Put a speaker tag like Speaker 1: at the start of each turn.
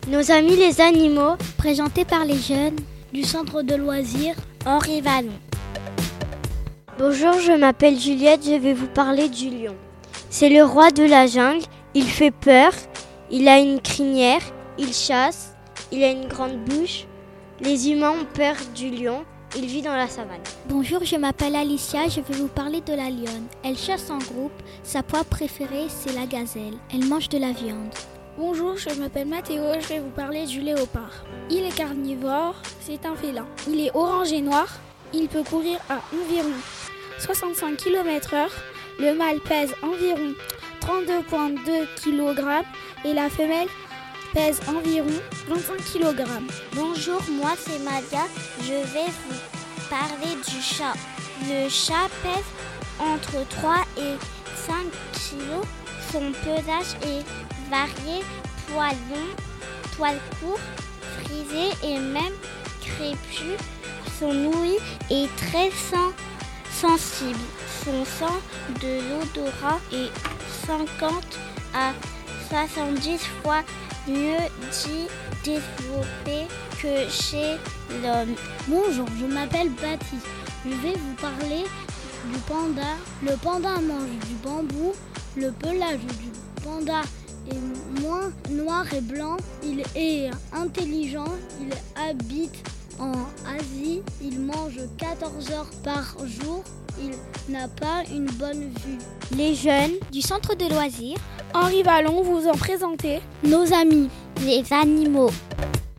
Speaker 1: Nos amis les animaux,
Speaker 2: présenté par les jeunes du centre de loisirs Henri Vallon.
Speaker 1: Bonjour, je m'appelle Juliette, je vais vous parler du lion. C'est le roi de la jungle, il fait peur, il a une crinière, il chasse, il a une grande bouche. Les humains ont peur du lion, il vit dans la savane.
Speaker 2: Bonjour, je m'appelle Alicia, je vais vous parler de la lionne. Elle chasse en groupe, sa proie préférée c'est la gazelle, elle mange de la viande.
Speaker 3: Bonjour, je m'appelle Mathéo, je vais vous parler du léopard. Il est carnivore, c'est un félin. Il est orange et noir, il peut courir à environ 65 km/h. Le mâle pèse environ 32,2 kg et la femelle pèse environ 25 kg.
Speaker 4: Bonjour, moi c'est Madia, je vais vous parler du chat. Le chat pèse entre 3 et 5 kg. Son pesage est varié, poils longs, poils courts, frisés et même crépus. Son ouïe est très sensible. Son sens de l'odorat est 50 à 70 fois mieux développé que chez l'homme.
Speaker 2: Bonjour, je m'appelle Baptiste. Je vais vous parler du panda. Le panda mange du bambou. Le pelage du panda est moins noir et blanc. Il est intelligent. Il habite en Asie. Il mange 14 heures par jour. Il n'a pas une bonne vue.
Speaker 1: Les jeunes
Speaker 2: du centre de loisirs
Speaker 3: Henri Vallon vous en présentez
Speaker 2: nos amis
Speaker 4: les animaux.